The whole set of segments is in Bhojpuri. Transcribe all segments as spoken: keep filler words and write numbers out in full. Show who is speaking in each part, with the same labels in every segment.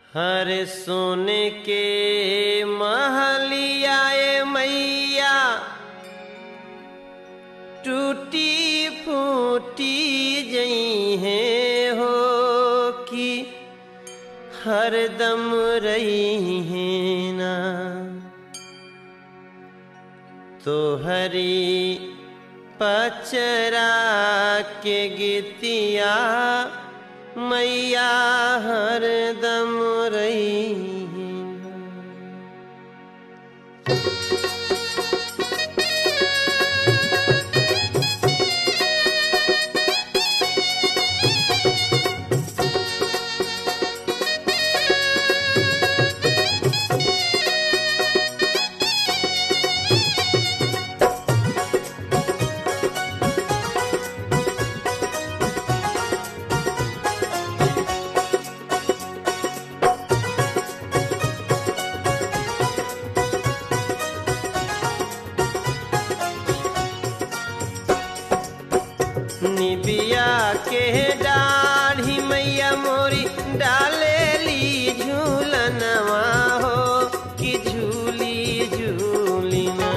Speaker 1: हर सोने के महलिया ए मैया टूटी फूटी जई है हो कि हरदम रही है ना तो हरी पचरा के गीतिया मैया हरदम रही है ना। निबिया के डाढ़ी मैया मोरी डाले ली झूलनवा हो कि झूली झूलिना।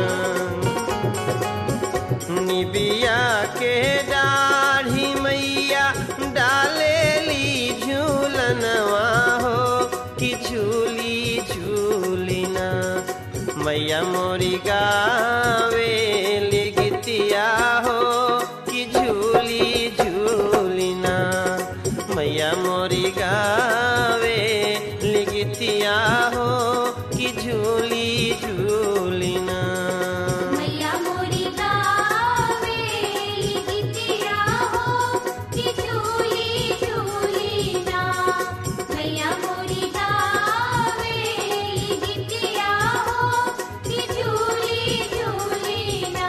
Speaker 1: निबिया के डाढ़ी मैया डाले ली झूलनवा हो कि झूली झूलिना। मैया मोरी गावे ली गीतिया हो झूली झूलिना। मैया मोरी गावे लिगितिया हो कि झूली झूलिना।
Speaker 2: मैया मोरी गावे लिगितिया हो कि झूली झूलिना। मैया मोरी गावे लिगितिया हो कि झूली झूलिना।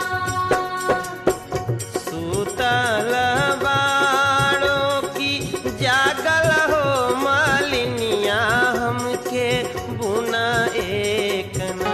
Speaker 1: सूतल बाड़ों की जागल हो मालिनिया हमके बुना एक ना।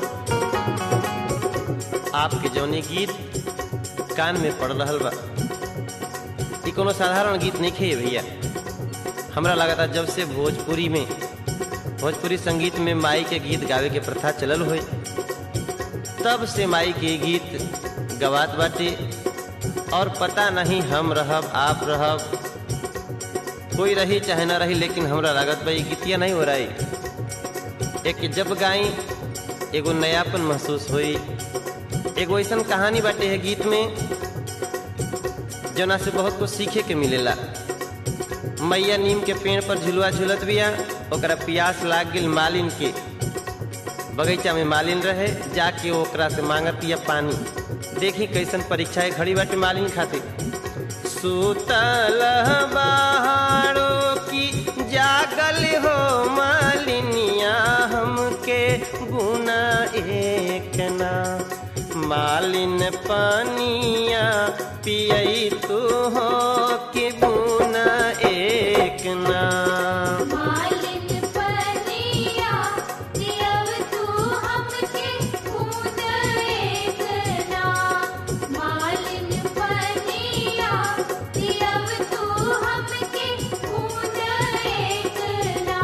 Speaker 1: आपके जौनी गीत कान में पड़ रहल बा ई कोनो साधारण गीत नहीं खे भैया। हमरा लगता जब से भोजपुरी में भोजपुरी संगीत में माई के गीत गावे के प्रथा चलल होई तब से माई के गीत गवात बाटे। और पता नहीं हम रहब आप रहब कोई रही चाहे ना रही लेकिन हमरा लागत भाई गीतिया नहीं हो रही। एक जब गाई एगो नयापन महसूस हुई। एगो ऐसा कहानी बाटे है गीत में जना से बहुत कुछ सीखे के मिलेला। मैया नीम के पेड़ पर झुलुआ झुलत बिया ओकरा प्यास लाग गेल मालिन के। बगीचा में मालिन रहे जाके ओकरा से मांगतिया पानी। देखी कैसन परीक्षा है घड़ी बाटे मालिन खातिर। सूतल बहारों की जागल हो मालिनिया हमके गुना एक ना। मालिन पानिया पियई तू हो कि गुना एक ना।
Speaker 2: मालिन पनिया दियव तू हमके गुना एक ना। मालिन पनिया दियव तू हमके गुना एक ना।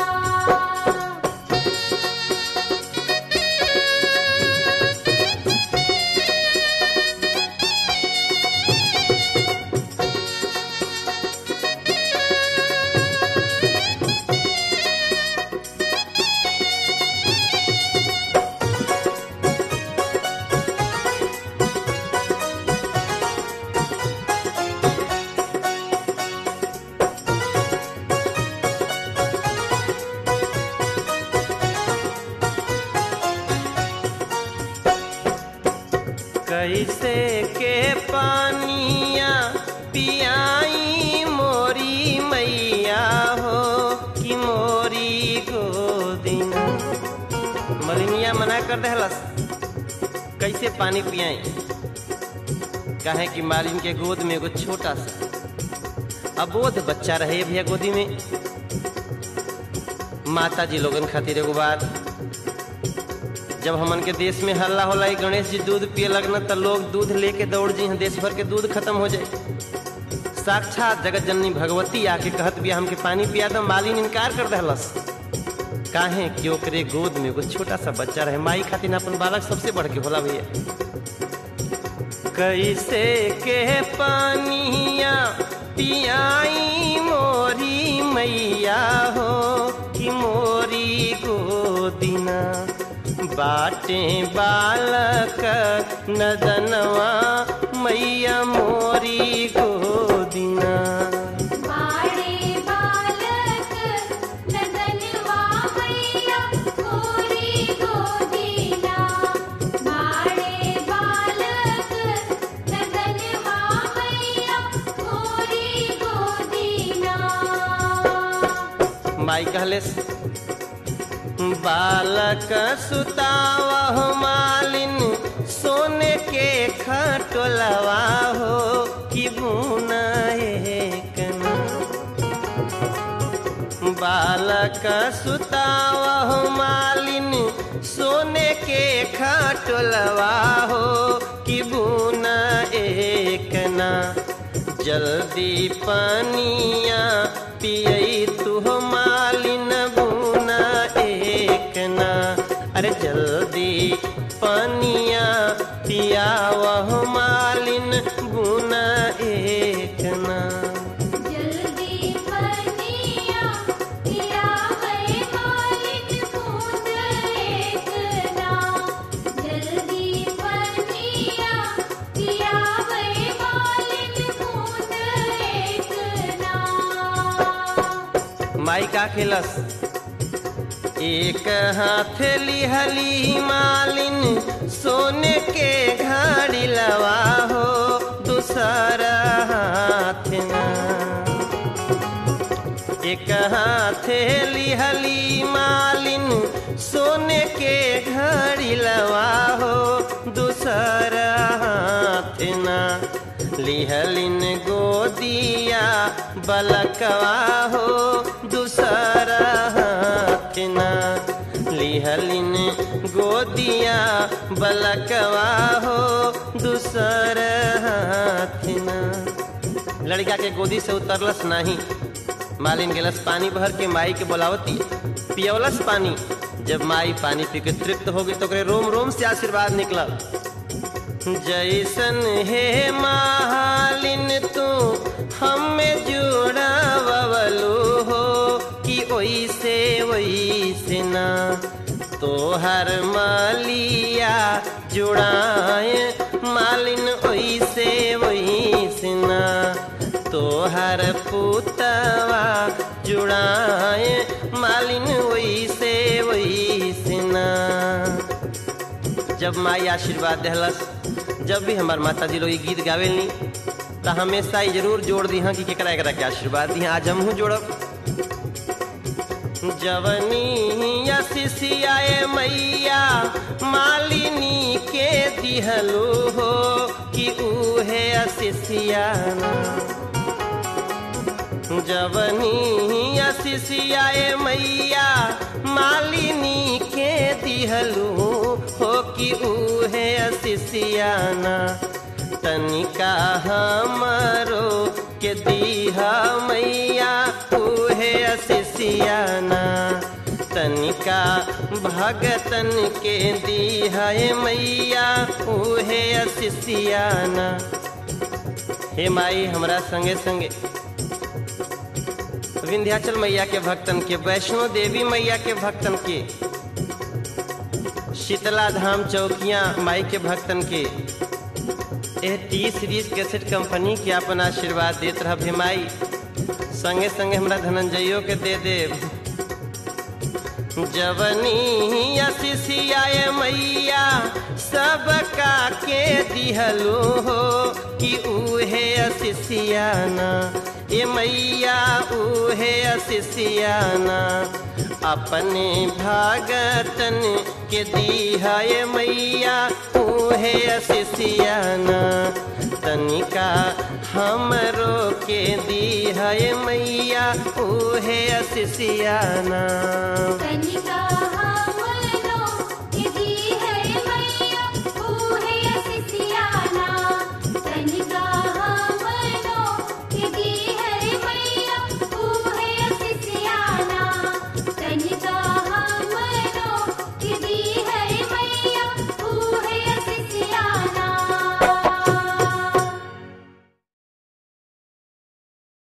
Speaker 1: कैसे के पानिया पियाई मोरी मैया हो कि मोरी गोदिना। मलिनिया मना कर दहलस कैसे पानी पियाई काहे कि मालिन के गोद में एगो छोटा सा अबोध बच्चा रहे भैया गोदी में। माता जी लोगन खातिर एगो बात जब हमन के देश में हल्ला होला गणेश जी दूध पिए लगना तो लोग दूध लेके दौड़ जी देश भर के दूध खत्म हो जाए। साक्षात जगत जननी भगवती आके कहत बिया हमके पानी पिया दो, मालिन इनकार कर दहलस। काहे कि ओकरे गोद में एगो छोटा सा बच्चा रहे। माई खातिर अपन बालक सबसे बढ़ के होला भैया। कैसे के पानिया पियाई मोरी मैया हो कि मोरी गोदिना बाटे बालक नदनवा मैया मोरी गोदिना।
Speaker 2: बाड़े बालक नदनवा मैया मोरी गोदिना। बाड़े बालक नदनवा मैया मोरी गोदिना।
Speaker 1: माई कहलेस बालक सुतावा मालिन सोने के खटोलवा हो कि बुना एकना। बालक सुतावा मालिन सोने के खटोलवा हो कि बुना एकना। जल्दी पानिया पियई तू मालिन बुना एकना। अरे जल्दी पानिया पियावह मालिन बुना एकना।
Speaker 2: जल्दी पनिया पियावे मालिन बूंद एकना। जल्दी पनिया पियावे मालिन बूंद एकना।
Speaker 1: माई का खेलस एक हाथ लिहली मालिन सोने के घड़ी लवा हो दूसरा हाथ ना। एक हाथ लिहली मालिन सोने के घड़ी लवा हो दूसरा हाथ ना। लिहलिन गोदिया बलकवा हो दूसरा हाथ ना। लिहलिन गोदिया बलकवा हो दूसरा हाथ ना। लड़का के गोदी से उतरलस नहीं। मालिन गेलस पानी भर के माई के बोलावती पियवलस पानी। जब माई पानी पी के तृप्त हो गई तो ओकरे रोम रोम से आशीर्वाद निकला। जैसन हे मालिन तू हमें जुड़ा बबलू हो कि ओइसे ओइसे ना। तो हर मालिया जुड़ाए मालिन ओइसे ओइसे ना। तो हर पुतवा जुड़ाए मालिन ओइसे ओइसे ना। जब माई आशीर्वाद देहलस, जब भी हमार माता जी लोग ये गीत गावेलनी तो हमेशा ही जरूर जोड़ दी हाँ कि केकरा एकरा के आशीर्वाद दी। आज हम जोड़ब जवनी शिशियाए मैया मालिनी के दिहलू हो कि उहे शिशियाना। जवनी शिशियाए मैया मालिनी के दिहलू हो कि उहे शिशियाना। तनिका हमरो के दीहा मैया उहे शिशियाना। तनिका भगतन के दीहा मैया उहे शिशियाना। हे माई हमरा संगे संगे विंध्याचल मैया के भक्तन के, वैष्णो देवी मैया के भक्तन के, शीतला धाम चौकिया माई के भक्तन के ए टी सीरीज कैसेट कंपनी के अपन आशीर्वाद देत रह भे माई। संगे संगे हमरा धनंजयो के दे दे। जवनी शिशियाए मैया सबका के दिहलू हो कि उहे शिशियाना। ए मैया उहे शिशियाना। अपने भागतन के दीहा ए मैया उहे शिशियाना। तनिका हमरो के दीहा ए मैया उहे शिशियाना।
Speaker 2: तनिका